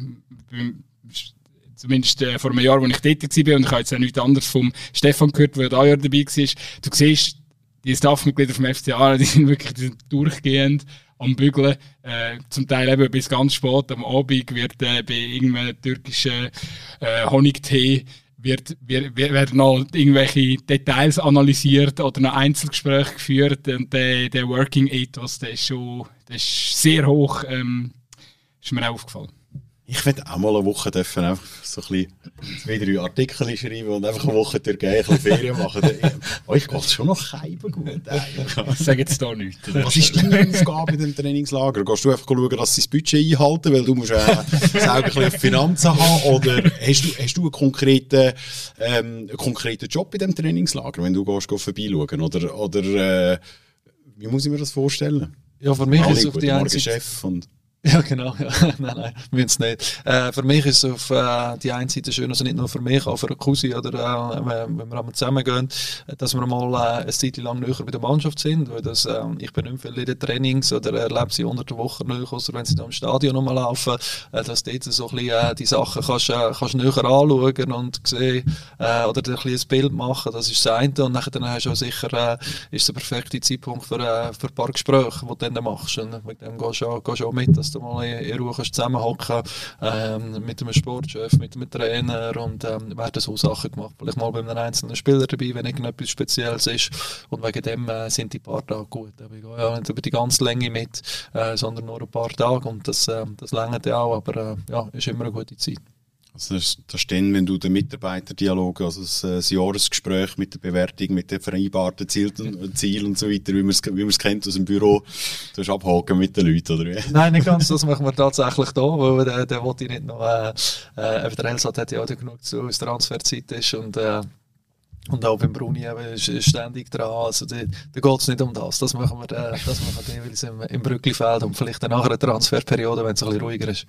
zumindest äh, vor einem Jahr, als ich dort war, und ich habe jetzt auch nichts anderes vom Stefan gehört, der da Jahr dabei war, du siehst, die Staffmitglieder vom F C A, die sind wirklich die sind durchgehend am Bügeln, äh, zum Teil eben bis ganz spät am Abend wird äh, bei irgendeinem türkischen äh, Honigtee wird, wird, werden noch irgendwelche Details analysiert oder noch Einzelgespräche geführt und der, der Working Ethos, der ist schon der ist sehr hoch, ähm, ist mir auch aufgefallen. Ich werde auch mal eine Woche dürfen einfach so ein bisschen zwei, drei Artikel schreiben und einfach eine Woche Türkei ein bisschen Ferien machen. Euch geht es schon noch keiben gut eigentlich. Ich sage jetzt da nichts. Was ist deine Aufgabe in dem Trainingslager? Gehst du einfach schauen, dass sie das Budget einhalten, weil du musst äh, selber ein bisschen auf Finanzen haben? Oder hast du, hast du einen konkreten, ähm, einen konkreten Job in dem Trainingslager, wenn du gehst, gehst vorbeischauen? Oder, oder äh, wie muss ich mir das vorstellen? Ja, für mich Alle, ist es auf die Morgen einzige... Chef und Ja, genau. Ja. nein, nein, wir es nicht. Äh, für mich ist es auf äh, die einen Seite schön, also nicht nur für mich, auch für eine Cousin oder äh, wenn wir einmal zusammengehen, dass wir mal äh, eine Zeit lang näher bei der Mannschaft sind. Weil das, äh, ich bin nicht viel in den Trainings oder erlebe sie unter der Woche näher, außer wenn sie da im Stadion nochmal laufen, äh, dass du dort so ein bisschen äh, die Sachen kannst, äh, kannst näher anschauen und sehen äh, oder ein bisschen ein Bild machen. Das ist das eine. Und nachher dann hast du auch sicher, äh, ist der perfekte Zeitpunkt für, äh, für ein paar Gespräche, die du dann machst. Und mit dem gehst du auch, gehst du auch mit, dass du mal in Ruhe zusammenhocken ähm, mit einem Sportchef, mit einem Trainer und ähm, werden so Sachen gemacht. Vielleicht mal bei einem einzelnen Spieler dabei, wenn irgendetwas Spezielles ist und wegen dem äh, sind die paar Tage gut. Aber ich gehe ja nicht über die ganze Länge mit, äh, sondern nur ein paar Tage und das, äh, das reicht ja auch, aber äh, ja, ist immer eine gute Zeit. Also das, das ist dann, wenn du den Mitarbeiterdialog, also das, das Jahresgespräch mit der Bewertung, mit den vereinbarten Zielen Ziel und so weiter, wie man es wie man es kennt aus dem Büro, du hast abhaken mit den Leuten, oder wie? Nein, nicht ganz, das machen wir tatsächlich da, weil der, der wollte ich nicht noch, äh, äh, der Elsat hat ja auch genug zu aus Transferzeit ist und äh, und auch beim Bruni ist ständig dran, also da, da geht es nicht um das, das machen wir, äh, das machen wir jeweils im, im Brücklifeld und vielleicht dann nachher eine Transferperiode, wenn es ein bisschen ruhiger ist.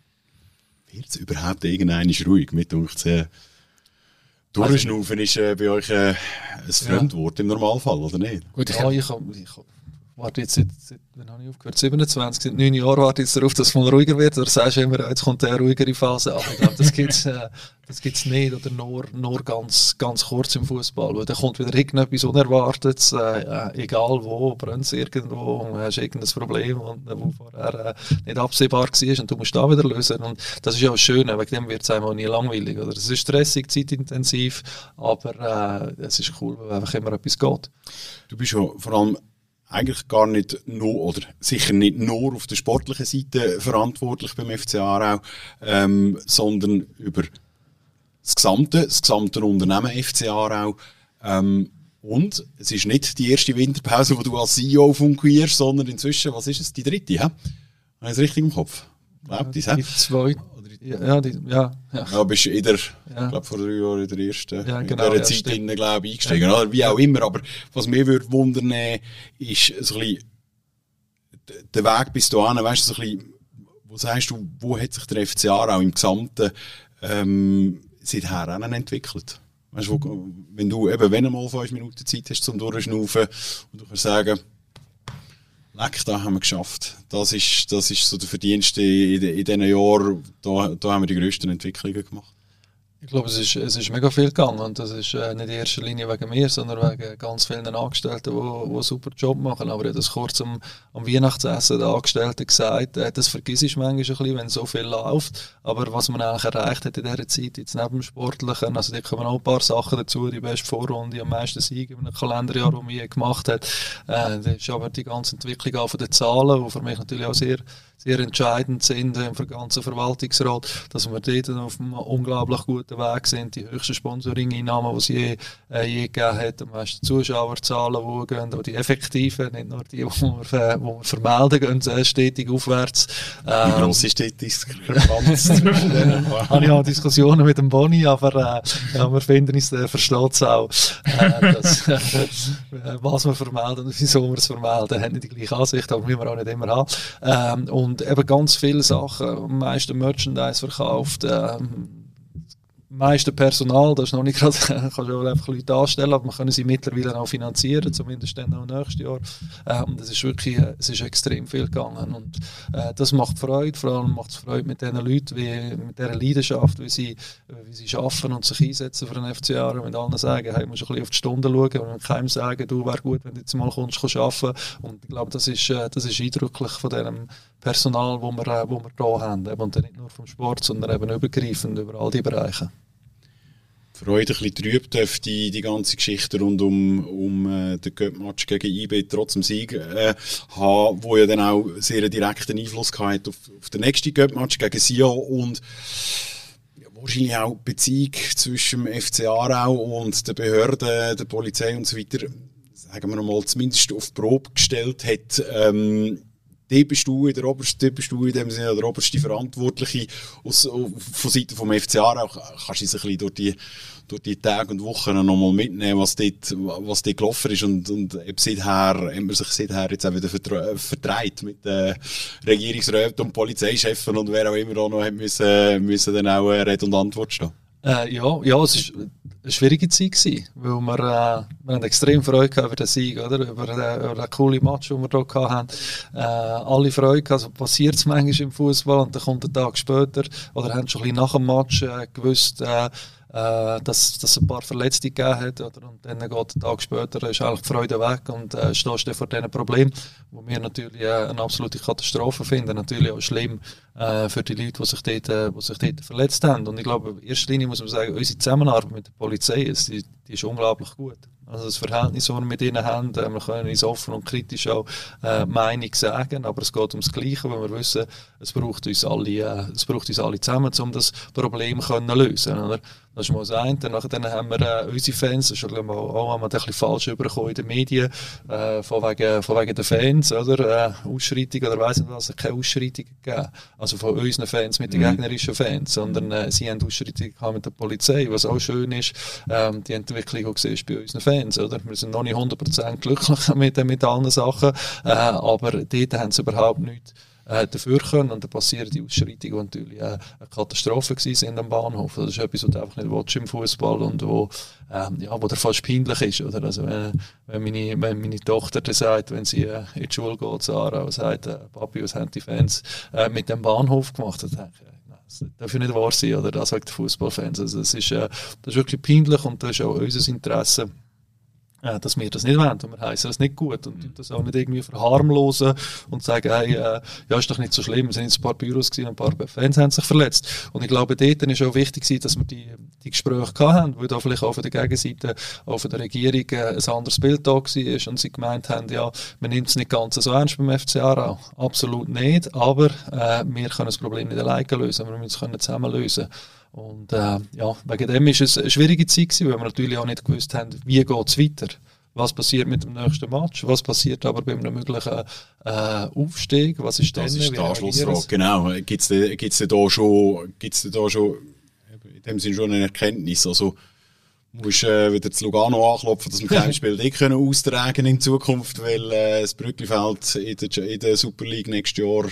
Wird es überhaupt irgendein ist ruhig? Mit uns, äh, Durchschnaufen ist äh, bei euch äh, ein Fremdwort ja. Im Normalfall, oder nicht? Gut, ich ja, ich habe ich hab warte jetzt, seit, seit, wann habe ich aufgehört? siebenundzwanzig, seit neun Jahren warte ich jetzt darauf, dass es mal ruhiger wird. Oder sagst du immer, jetzt kommt eine ruhigere Phase. Aber ich glaube, das gibt es äh, das gibt's nicht oder nur, nur ganz, ganz kurz im Fußball. Weil dann kommt wieder irgendetwas Unerwartetes, äh, äh, egal wo, brennt es irgendwo, und hast irgendein Problem, und, äh, wo vorher äh, nicht absehbar war, und du musst da wieder lösen. Und das ist ja auch schön, wegen dem wird es einem auch nie langweilig. Oder? Es ist stressig, zeitintensiv, aber äh, es ist cool, weil einfach immer etwas geht. Du bist ja vor allem eigentlich gar nicht nur, oder sicher nicht nur auf der sportlichen Seite verantwortlich beim F C Aarau, ähm, sondern über das gesamte, das gesamte Unternehmen F C Aarau. Ähm, und es ist nicht die erste Winterpause, wo du als C E O fungierst, sondern inzwischen, was ist es, die dritte, hä? Habe ich es richtig im Kopf? Glaubt ja, die zweite. Ja, die, ja, ja. Ja, bist in der, ja. ich glaube vor drei Jahren in der ersten, ja, in genau, dieser ja, Zeit in, glaube ich, eingestiegen, ja. oder? Wie auch immer. Aber was mich würde wundern, ist so ein bisschen der Weg bis dahin, weißt du, so ein bisschen, wo sagst du, wo hat sich der F C Aarau im Gesamten ähm, seither entwickelt? Weißt du, wo, wenn du eben, wenn du mal fünf Minuten Zeit hast zum Durchschnaufen und du kannst sagen, leck, da haben wir geschafft. Das ist, das ist so der Verdienst in, in diesen Jahren, da, da haben wir die grössten Entwicklungen gemacht. Ich glaube, es ist, es ist mega viel gegangen, und das ist äh, nicht in erster Linie wegen mir, sondern wegen ganz vielen Angestellten, die einen super Job machen. Aber ich habe das kurz am, am Weihnachtsessen den Angestellten gesagt, äh, das vergisst ich manchmal ein bisschen, wenn so viel läuft. Aber was man eigentlich erreicht hat in dieser Zeit, jetzt neben dem Sportlichen, also da kommen auch ein paar Sachen dazu, die beste Vorrunde, am meisten Siege in einem Kalenderjahr, das man je gemacht hat. Äh, das ist aber die ganze Entwicklung auch von den Zahlen, die für mich natürlich auch sehr, sehr entscheidend sind äh, für den ganzen Verwaltungsrat, dass wir dort auf einem unglaublich guten Weg sind, die höchsten Sponsoring-Einnahmen, die es je, äh, je gegeben hat, am meisten Zuschauerzahlen, die gehen, aber die effektiven, nicht nur die, die wir, äh, die wir vermelden, gehen äh, stetig aufwärts. Ähm, Wie gross ist die Diskrepanz zwischen denen? Habe ich auch Diskussionen mit dem Boni, aber äh, ja, wir finden es, äh, versteht es auch, äh, dass, äh, was wir vermelden und wieso wir es vermelden, haben nicht die gleiche Ansicht, aber müssen wir auch nicht immer haben. Ähm, und eben ganz viele Sachen, am meisten Merchandise verkauft, ähm, meiste Personal, das ist noch nicht gerade, kannst du einfach Leute anstellen, aber man kann sie mittlerweile auch finanzieren, zumindest dann auch nächstes Jahr. Äh, und es ist wirklich, es ist extrem viel gegangen. Und äh, das macht Freude, vor allem macht es Freude mit diesen Leuten, wie, mit dieser Leidenschaft, wie sie, wie sie arbeiten und sich einsetzen für den F C Aarau, mit allen sagen, hey, du musst ein bisschen auf die Stunden schauen und keinem sagen, du wäre gut, wenn du jetzt mal kommst, kommst arbeiten. Und ich glaube, das ist, das ist eindrücklich von dem Personal, das wir, wo wir hier haben. Und nicht nur vom Sport, sondern eben übergreifend über all die Bereiche. Freude ein bisschen trüb dürfte die, die ganze Geschichte rund um, um äh, den Cup-Match gegen I B trotz dem Sieg äh, haben, wo ja dann auch sehr einen direkten Einfluss hatte auf, auf den nächsten Cup-Match gegen Sion und ja, wahrscheinlich auch die Beziehung zwischen dem F C Aarau und den Behörden, der Polizei und so weiter, sagen wir mal, zumindest auf die Probe gestellt hat. Ähm, Dort bist du in der oberste, bist du in dem Sinne der oberste Verantwortliche aus, von Seiten vom F C Aarau. Kannst du uns ein bisschen durch die, durch die Tage und Wochen nochmal mitnehmen, was dort, was dort gelaufen ist und, und ob seither, haben wir sich seither jetzt auch wieder vertreibt mit den Regierungsräten und Polizeichefen und wer auch immer auch noch hat müssen, müssen dann auch Rede und Antwort stehen. Äh, ja, ja, es ist eine schwierige Zeit gewesen, weil wir, äh, wir haben extrem Freude über den Sieg, oder? Über, den, über den coolen Match, den wir hier hatten. Äh, alle Freude, also passiert es manchmal im Fußball und dann kommt ein Tag später, oder haben schon ein bisschen nach dem Match äh, gewusst, äh, äh, dass, dass es ein paar Verletzte gegeben hat, oder? Und dann geht ein Tag später, ist eigentlich die Freude weg und äh, stehst du vor diesen Problemen, wo wir natürlich äh, eine absolute Katastrophe finden, natürlich auch schlimm äh, für die Leute, die sich, dort, äh, die sich dort verletzt haben. Und ich glaube, in erster Linie muss man sagen, unsere Zusammenarbeit mit der Polizei ist, die, die ist unglaublich gut. Also das Verhältnis, das wir mit ihnen haben, äh, wir können uns offen und kritisch auch äh, Meinung sagen, aber es geht ums Gleiche, weil wir wissen, es braucht uns alle, äh, es braucht uns alle zusammen, um das Problem zu lösen. Oder? Das ist mal das eine. Dann, dann haben wir äh, unsere Fans, das ist auch, auch ein bisschen falsch übergekommen in den Medien, äh, von, wegen, von wegen der Fans, oder? Äh, Ausschreitungen oder weiss nicht was, keine Ausschreitungen gegeben. Also von unseren Fans mit den mhm. gegnerischen Fans, sondern äh, sie haben Ausschreitungen mit der Polizei, was auch schön ist, ähm, die Entwicklung auch gesehen bei unseren Fans, oder? Wir sind noch nicht hundert Prozent glücklich mit, mit allen Sachen, äh, aber dort haben sie überhaupt nichts äh, dafür können. Und dann passieren die Ausschreitungen, die natürlich äh, eine Katastrophe waren am Bahnhof. Das ist etwas, was du einfach nicht willst im Fußball und wo, ähm, ja, wo dir fast peinlich ist. Oder? Also wenn, wenn, meine, wenn meine Tochter das sagt, wenn sie äh, in die Schule geht, Sarah, und sagt, äh, Papi, was haben die Fans äh, mit dem Bahnhof gemacht? Dann denke ich, das darf ja nicht wahr sein, oder? Das sagt der Fußballfans. Also das ist, äh, das ist wirklich peinlich und das ist auch unser Interesse, äh, dass wir das nicht wollen. Und wir heißen das nicht gut und das auch nicht irgendwie verharmlosen und sagen, hey, äh, ja, ist doch nicht so schlimm, es sind jetzt ein paar Büros gewesen, ein paar Fans haben sich verletzt. Und ich glaube, dort ist auch wichtig, dass wir die, die Gespräche gehabt haben, weil da vielleicht auch von der Gegenseite, auch von der Regierung äh, ein anderes Bild da war und sie gemeint haben, ja, man nimmt es nicht ganz so ernst beim F C Aarau. Absolut nicht, aber äh, wir können das Problem nicht alleine lösen, wir müssen es zusammen lösen. Und äh, ja, wegen dem ist es eine schwierige Zeit gewesen, weil wir natürlich auch nicht gewusst haben, wie geht es weiter. Was passiert mit dem nächsten Match? Was passiert aber bei einem möglichen äh, Aufstieg? Was ist das denn? ist die Anschlussfrage, genau. Gibt es da, gibt's da schon, gibt's da schon in dem Sinne schon eine Erkenntnis? Also musst du äh, wieder zu Lugano anklopfen, dass wir kein Spiel nicht können austragen in Zukunft, weil äh, das Brücklifeld in der, in der Super League nächstes Jahr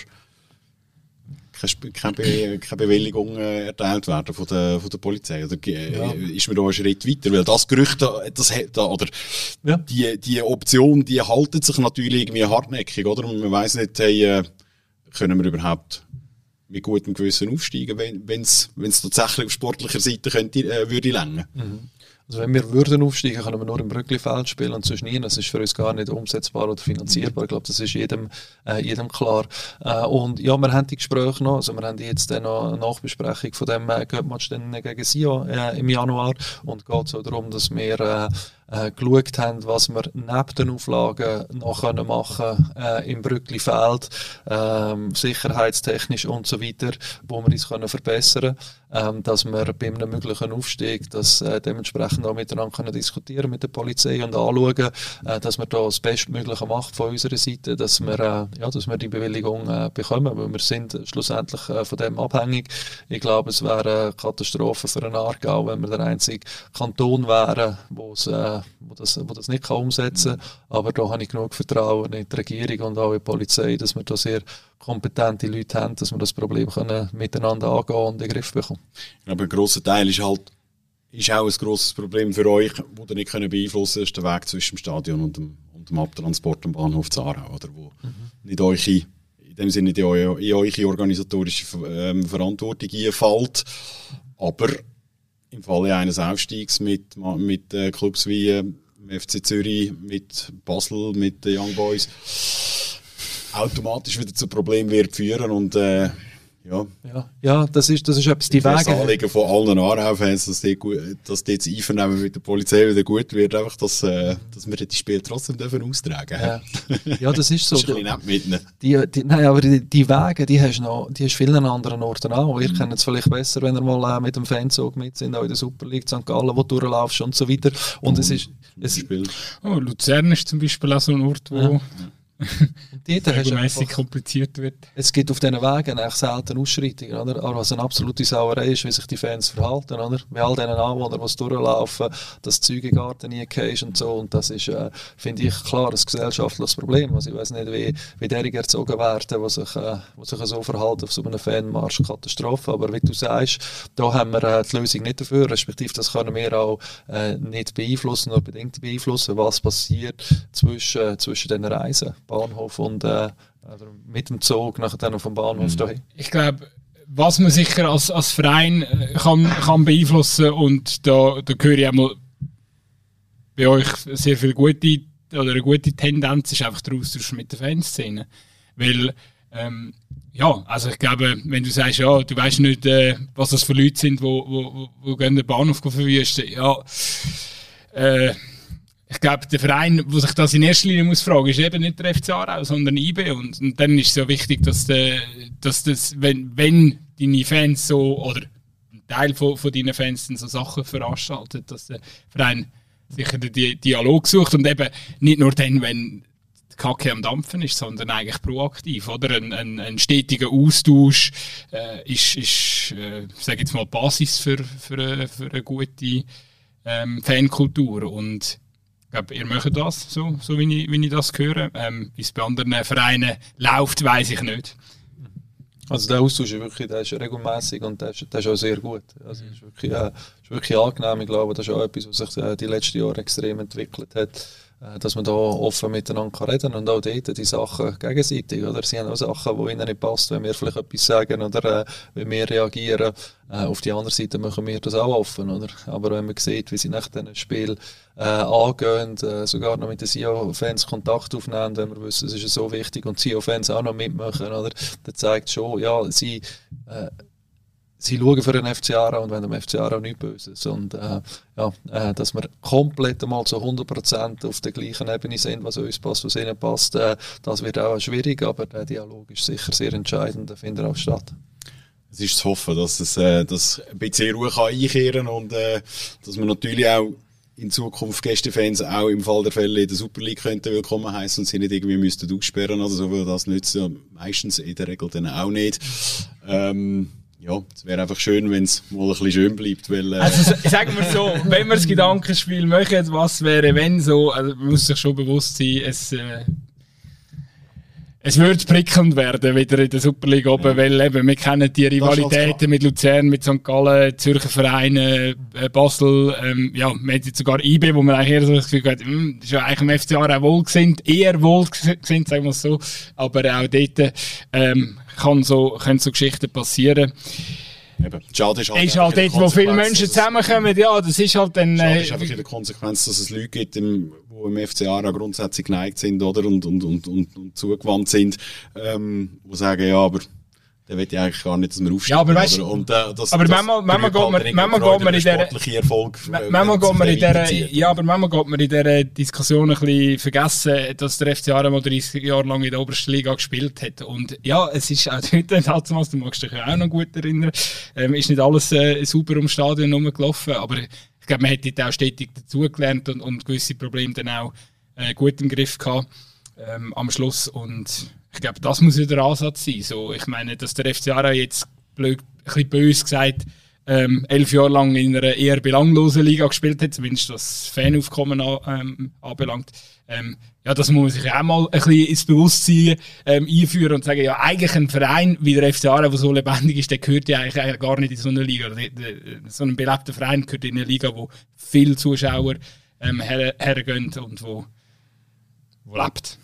keine, Be keine Bewilligung äh, erteilt werden von der, von der Polizei. Oder äh, ja. Ist mir da ein Schritt weiter? Weil das Gerücht, das, da, oder ja. die, die Option, die haltet sich natürlich irgendwie hartnäckig, oder? Und man weiss nicht, hey, äh, können wir überhaupt mit gutem Gewissen aufsteigen, wenn es tatsächlich auf sportlicher Seite könnte, äh, würde länger. Mhm. Also wenn wir würden aufsteigen, können wir nur im Brücklifeld spielen und sonst nie. Das ist für uns gar nicht umsetzbar oder finanzierbar. Ich glaube, das ist jedem, äh, jedem klar. Äh, und ja, wir haben die Gespräche noch. Also wir haben jetzt dann noch eine Nachbesprechung von dem äh, Göttmatch gegen Sion äh, im Januar. Und geht so darum, dass wir äh, äh, geschaut haben, was wir neben den Auflagen noch können machen äh, im Brücklifeld, äh, sicherheitstechnisch und so weiter, wo wir uns können verbessern können, äh, dass wir bei einem möglichen Aufstieg das äh, dementsprechend auch miteinander können diskutieren mit der Polizei und anschauen, äh, dass wir da das Bestmögliche machen von unserer Seite, dass wir, äh, ja, dass wir die Bewilligung äh, bekommen, weil wir sind schlussendlich äh, von dem abhängig. Ich glaube, es wäre eine Katastrophe für einen Aargau, wenn wir der einzige Kanton wären, wo's, äh, wo, das, wo das nicht kann umsetzen kann. Aber da habe ich genug Vertrauen in die Regierung und auch in die Polizei, dass wir da sehr kompetente Leute haben, dass wir das Problem können miteinander angehen und in den Griff bekommen. Aber ein grosser Teil ist halt ist auch ein grosses Problem für euch, das ihr nicht beeinflussen könnt, ist der Weg zwischen dem Stadion und dem, und dem Abtransport am Bahnhof Aarau, oder wo mhm. nicht euch in dem Sinne in eure, in eure organisatorische ähm, Verantwortung einfällt, aber im Falle eines Aufstiegs mit, mit äh, Clubs wie äh, F C Zürich, mit Basel, mit den Young Boys automatisch wieder zu Problemen wird führen und äh, ja. Ja, ja, das ist, das ist etwas, die Wege. Das Anliegen von allen Aarau-Fans, dass die, dass die das Einvernehmen mit der Polizei wieder gut wird, einfach, dass, äh, dass wir die Spiele trotzdem dürfen austragen dürfen. Ja. Ja, das ist so. Das ist ein bisschen nett mitnehmen. Die, die, nein, aber die, die Wege, die hast du noch, die hast vielen anderen Orten auch. Ihr mhm. kennt es vielleicht besser, wenn ihr mal äh, mit dem Fanzug mit sind, auch in der Super League Sankt Gallen, wo du durchlaufst und so weiter. Und oh, es ist, es oh, Luzern ist zum Beispiel auch so ein Ort, wo ja. Und regelmäßig kompliziert wird. Es gibt auf diesen Wegen eigentlich selten Ausschreitungen, oder? Aber was eine absolute Sauerei ist, wie sich die Fans verhalten, oder? Bei all diesen Anwohnern, die durchlaufen, das Zeugengarten nie ist und so. Und das ist, äh, finde ich, klar ein gesellschaftliches Problem. Also ich weiß nicht, wie, wie derige erzogen werden, die sich, äh, die sich so verhalten auf so einem Fanmarsch. Katastrophe. Aber wie du sagst, da haben wir äh, die Lösung nicht dafür, respektive das können wir auch äh, nicht beeinflussen, nur bedingt beeinflussen, was passiert zwischen, zwischen den Reisen. Bahnhof und äh, mit dem Zug nachher dann vom Bahnhof mhm. dahin. Ich glaube, was man sicher als, als Verein kann, kann beeinflussen und da, da höre ich auch mal bei euch sehr viel gute oder eine gute Tendenz ist einfach der Austausch mit der Fanszene. Weil ähm, ja, also ich glaube, wenn du sagst, ja, du weißt nicht, äh, was das für Leute sind, die wo, wo, wo gehen den Bahnhof verwüsten, ja, äh, ich glaube, der Verein, der sich das in erster Linie muss fragen, ist eben nicht der F C Aarau, sondern I B. Und, und dann ist es ja wichtig, dass, de, dass das, wenn, wenn deine Fans so, oder ein Teil von, von deinen Fans so Sachen veranstaltet, dass der Verein sicher den Dialog sucht und eben nicht nur dann, wenn die Kacke am Dampfen ist, sondern eigentlich proaktiv, oder? Ein, ein, ein stetiger Austausch äh, ist, ist äh, sage jetzt mal, Basis für, für, eine, für eine gute ähm, Fankultur. Und ich glaube, ihr möchtet das, so, so wie, ich, wie ich das höre. Ähm, wie es bei anderen Vereinen läuft, weiss ich nicht. Also der Austausch ist wirklich, der ist regelmäßig und der ist, der ist auch sehr gut. Also ist wirklich, äh, ist wirklich angenehm. Ich glaube, das ist auch etwas, was sich äh, die letzten Jahre extrem entwickelt hat, äh, dass man da offen miteinander reden kann und auch dort die Sachen gegenseitig. Oder? Sie haben auch Sachen, die ihnen nicht passen, wenn wir vielleicht etwas sagen oder äh, wenn wir reagieren. Äh, auf die andere Seite machen wir das auch offen. Oder? Aber wenn man sieht, wie sie nach diesem Spiel äh, angehen, äh, sogar noch mit den S I O-Fans Kontakt aufnehmen, wenn wir wissen, es ist so wichtig und S I O-Fans auch noch mitmachen, oder? Das zeigt schon, ja, sie, äh, sie schauen für den F C Aarau und wenn dem F C Aarau nichts Böses. Und äh, ja, äh, dass wir komplett einmal zu hundert Prozent auf der gleichen Ebene sind, was uns passt, was ihnen passt, äh, das wird auch schwierig, aber der Dialog ist sicher sehr entscheidend, der findet auch statt. Es ist zu hoffen, dass es äh, dass ein bisschen Ruhe kann einkehren kann und äh, dass man natürlich auch in Zukunft Gästefans auch im Fall der Fälle in der Super League könnten willkommen heißen und sie nicht irgendwie müssten aussperren oder so, weil das nützt ja meistens in der Regel dann auch nicht. Ähm, ja, es wäre einfach schön, wenn es mal ein bisschen schön bleibt, weil... Äh also sagen wir so, wenn wir das Gedankenspiel machen, was wäre wenn so, also man muss sich schon bewusst sein, es... Äh, Es wird prickelnd werden, wieder in der Super League oben, ja. Weil eben, wir kennen die Rivalitäten mit Luzern, mit Sankt Gallen, Zürcher Vereine, äh, Basel, ähm, ja, wir haben jetzt sogar I B, wo man eigentlich eher so das Gefühl hat, mh, das ist ja eigentlich im F C Aarau wohlgesinnt, eher wohlgesinnt, sagen wir es so, aber auch dort ähm, kann so, können so Geschichten passieren. Eben. Schade ist halt, ist halt dort, wo viele Menschen zusammenkommen, ja, das ist halt dann... Schade äh, ist einfach in der Konsequenz, dass es Leute gibt, im, die im F C Aarau grundsätzlich geneigt sind, oder, und, und, und, und, und zugewandt sind, ähm, die sagen, ja, aber der will ja eigentlich gar nicht, dass wir aufstehen. Ja, aber weißt, und, äh, das, aber das manchmal, manchmal geht man, manchmal geht man in der, Erfolg, äh, manchmal geht man in der, ja, aber manchmal geht man in dieser Diskussion ein bisschen vergessen, dass der F C Aarau mal dreißig Jahre lang in der obersten Liga gespielt hat. Und ja, es ist auch heute, damals, du magst dich ja auch noch gut erinnern, ähm, ist nicht alles äh, sauber ums Stadion rumgelaufen, aber ich glaube, man hat dort auch stetig dazugelernt und, und gewisse Probleme dann auch äh, gut im Griff gehabt ähm, am Schluss. Und ich glaube, das muss ja der Ansatz sein. So, ich meine, dass der F C Aarau jetzt blöd, ein bisschen böse gesagt ähm, elf Jahre lang in einer eher belanglosen Liga gespielt hat, zumindest was Fanaufkommen an, ähm, anbelangt. Ähm, ja, das muss man sich auch mal ein bisschen ins Bewusstsein ähm, einführen und sagen, ja, eigentlich ein Verein wie der F C Aarau, der so lebendig ist, der gehört ja eigentlich gar nicht in so eine Liga. Der, der, so ein belebter Verein gehört in eine Liga, wo viele Zuschauer ähm, her, hergehen und wo, wo lebt.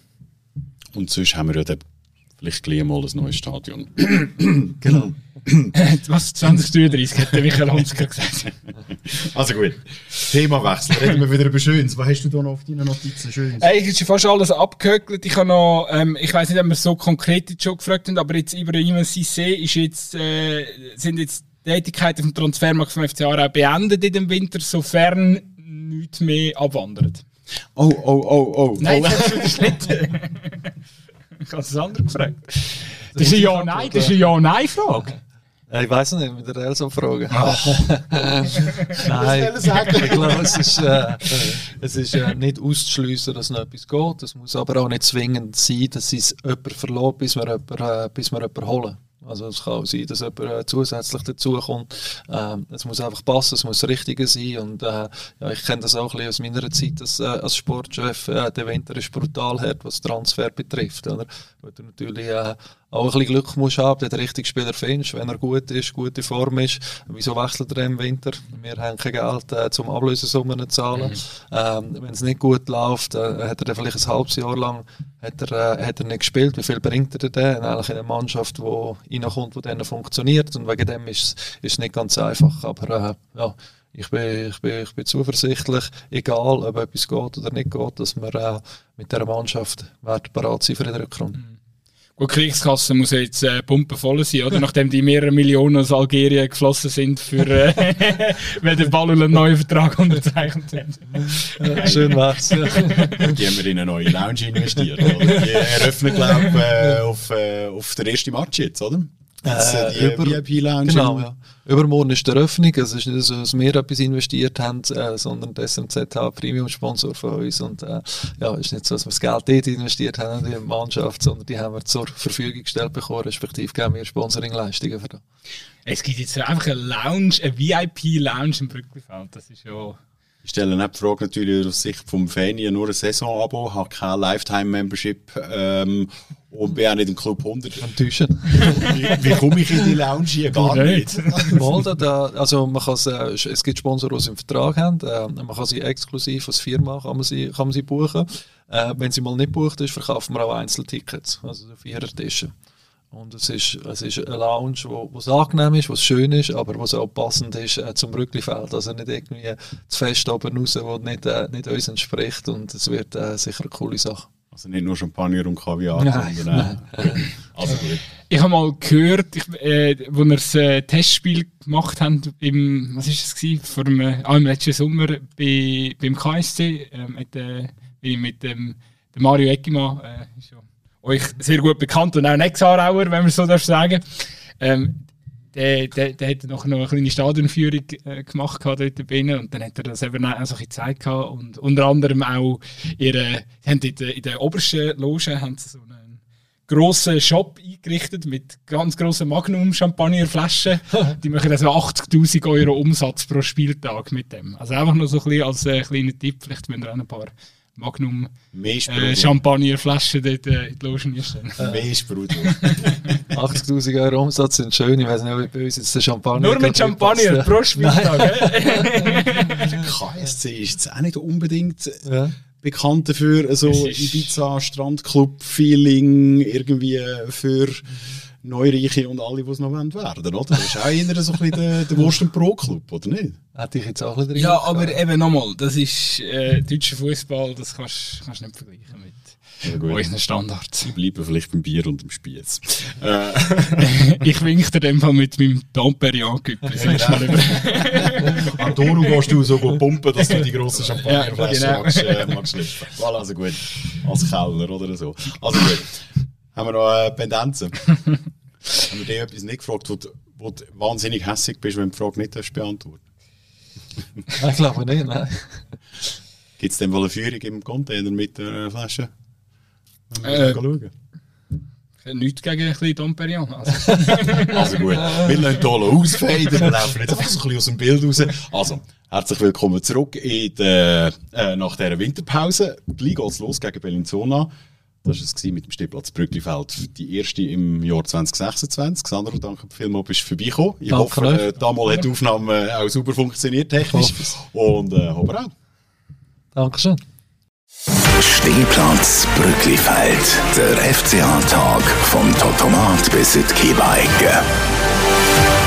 Und sonst haben wir ja dann vielleicht gleich mal ein neues Stadion. Genau. Was? zwanzig dreiunddreißig hat der Michael Honsker gesagt. Also gut. Themawechsel. Reden wir wieder über Schönes. Was hast du da noch auf deinen Notizen Schönes? Hey, ich habe schon fast alles abgehökelt. Ich habe noch, ähm, ich weiss nicht, ob wir es so konkret jetzt schon gefragt haben, aber jetzt Ibrahim Cissé ist jetzt, äh, sind jetzt die Tätigkeiten vom Transfermarkt vom F C Aarau beendet in dem Winter, sofern nichts mehr abwandert. Oh, oh, oh, oh. Nein, oh. das ist nicht. Ich habe es anders gefragt. Das ist eine Ja-Nein, das ist eine Ja-Nein-Frage. Ich weiß nicht, mit der Elsa fragen. Nein, ich glaube, es ist, äh, es ist äh, nicht auszuschliessen, dass noch etwas geht. Es muss aber auch nicht zwingend sein, dass es jemand verlässt, bis wir jemanden, äh, bis wir jemanden holen. Also es kann auch sein, dass jemand äh, zusätzlich dazukommt. Ähm, es muss einfach passen, es muss das Richtige sein. Und, äh, ja, ich kenne das auch ein bisschen aus meiner Zeit als, äh, als Sportchef. Äh, der Winter ist brutal hart, was Transfer betrifft. Oder? Weil du natürlich äh, auch ein bisschen Glück musst haben, dass du den richtigen Spieler findest. Wenn er gut ist, gute Form ist, wieso wechselt er im Winter? Wir haben kein Geld äh, zum Ablösesummen zu zahlen. Mhm. Ähm, wenn es nicht gut läuft, äh, hat er dann vielleicht ein halbes Jahr lang hat er, äh, hat er nicht gespielt. Wie viel bringt er denn? Eigentlich in einer Mannschaft, die reinkommt, die dann funktioniert. Und wegen dem ist es nicht ganz einfach. Aber äh, ja, ich bin, ich, bin, ich bin zuversichtlich, egal ob etwas geht oder nicht geht, dass wir äh, mit dieser Mannschaft bereit sein für den Rückrunde. Mhm. Gut, die Kriegskasse muss jetzt äh, pumpenvoll sein, oder? Nachdem die mehrere Millionen aus Algerien geflossen sind, für, äh, wenn der Ballul einen neuen Vertrag unterzeichnet hat. Ja, schön wär's. Ja. Die haben wir in eine neue Lounge investiert. Oder? Die eröffnen, glaube ich, äh, auf, äh, auf den ersten Match jetzt, oder? Jetzt, äh, die über, V I P-Lounge. Genau, ja. Übermorgen ist die Eröffnung. Es ist nicht so, dass wir etwas investiert haben, äh, sondern der S M Z H Premium-Sponsor von uns. Und äh, ja, es ist nicht so, dass wir das Geld dort investiert haben in die Mannschaft, sondern die haben wir zur Verfügung gestellt bekommen, respektive geben wir Sponsoring-Leistungen für das. Es gibt jetzt einfach eine Lounge, eine V I P-Lounge im Brücklifeld. Das ist ja... Ich stelle nicht die Frage natürlich aus Sicht vom Fan, ich habe nur ein Saisonabo, habe kein Lifetime-Membership ähm, und bin auch nicht im Club hundert. Enttäuschend. Wie, wie komme ich in die Lounge hier? Gar nicht. Mal, da, da, also man kann äh, es gibt Sponsoren, die sie im Vertrag haben. Äh, man kann sie exklusiv als Firma kann man sie, kann man sie buchen. Äh, wenn sie mal nicht gebucht ist, verkaufen wir auch Einzeltickets, also Vierertische. Und es ist, es ist eine Lounge, wo es angenehm ist, wo es schön ist, aber wo es auch passend ist äh, zum Rücklifeld. Also nicht irgendwie zu fest oben raus, wo nicht, äh, nicht uns entspricht. Und es wird äh, sicher eine coole Sache. Also nicht nur Champagner und Kaviar, Nein, sondern auch. Also gut. Ich habe mal gehört, ich, äh, wo wir das äh, Testspiel gemacht haben, im, was ist das gewesen? Vor dem, äh, ah, im letzten Sommer bei, beim K S C, äh, mit, äh, mit ähm, dem Mario Eckimann, äh, ist ja euch sehr gut bekannt und auch ein Ex-Aarauer, wenn man so darf sagen. Ähm, der, der, der hat noch eine kleine Stadionführung äh, gemacht dort drinnen und dann hat er das eben auch so ein bisschen gezeigt und unter anderem auch ihre, sie haben in der, in der obersten Loge haben sie so einen grossen Shop eingerichtet mit ganz grossen Magnum-Champagnerflaschen. Die machen also achtzigtausend Euro Umsatz pro Spieltag mit dem. Also einfach nur so ein bisschen als äh, kleiner Tipp, vielleicht wenn ihr auch ein paar Magnum äh, Champagnerflaschen dort äh, in die Logen stehen. Mehr Sprudel. achtzigtausend Euro Umsatz sind schön. Ich weiß nicht, ob bei uns jetzt der Champagner... Nur mit Champagner passt, pro Spieltag. K S C ist jetzt auch nicht unbedingt ja. bekannt dafür, so Ibiza, Strandclub-Feeling, irgendwie für Neureiche und alle, die es noch werden wollen, oder? Das ist auch eher so ein bisschen der, der Wurst- und Brot-Club, oder nicht? Hätte ich jetzt auch ein bisschen Ja, aber gehabt. Eben nochmal, das ist äh, deutscher Fußball, das kannst du nicht vergleichen mit ja, unseren Standards. Ich bleibe vielleicht beim Bier und dem Spieß. Ich winke dir in dem Fall mit meinem Domperian-Güppel. An Doru gehst du so pumpen, dass du die grossen Champagnerflaschen ja, genau. magst, äh, magst schliffen. Voilà, also gut. Als Kellner oder so. Also gut. Haben wir noch äh, Pendenzen? Haben wir dir etwas nicht gefragt, wo du, wo du wahnsinnig hässig bist, wenn du die Frage nicht beantworten darfst? Ich glaube nicht, nein. Gibt es denn wohl eine Führung im Container mit der Flasche? Äh, schauen. Nichts gegen ein bisschen Dom Perignon. Also. Also gut, wir lassen hier ausfaden, wir laufen jetzt einfach so ein bisschen aus dem Bild raus. Also, herzlich willkommen zurück in der, äh, nach dieser Winterpause. Gleich geht es los gegen Bellinzona. Das war es mit dem Stehplatz Brücklifeld. Die erste im Jahr zwanzig sechsundzwanzig. Sandro, danke vielmals, bist du vorbeigekommen. Ich danke hoffe, äh, damals hat die Aufnahme auch super funktioniert, technisch. Und äh, aber auch. Dankeschön. Stehplatz Brücklifeld. Der F C A-Tag vom Totomat bis in die Kiebeigge.